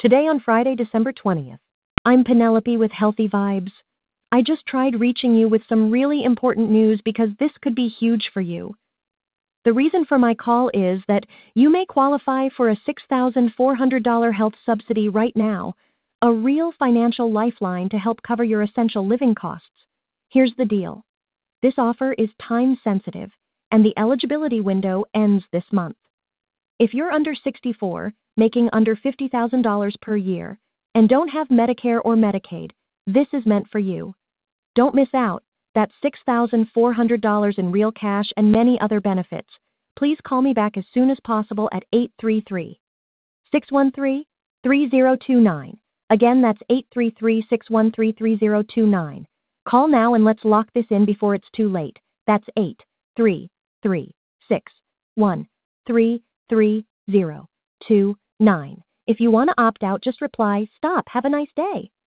Today on Friday, December 20th. I'm Penelope with Healthy Vibes. I just tried reaching you with some really important news because this could be huge for you. The reason for my call is that you may qualify for a $6,400 health subsidy right now, a real financial lifeline to help cover your essential living costs. Here's the deal. This offer is time sensitive, and the eligibility window ends this month. If you're under 64, making under $50,000 per year, and don't have Medicare or Medicaid, this is meant for you. Don't miss out. That's $6,400 in real cash and many other benefits. Please call me back as soon as possible at 833-613-3029. Again, that's 833-613-3029. Call now and let's lock this in before it's too late. That's 833-613-3029. If you want to opt out, just reply, "Stop, have a nice day."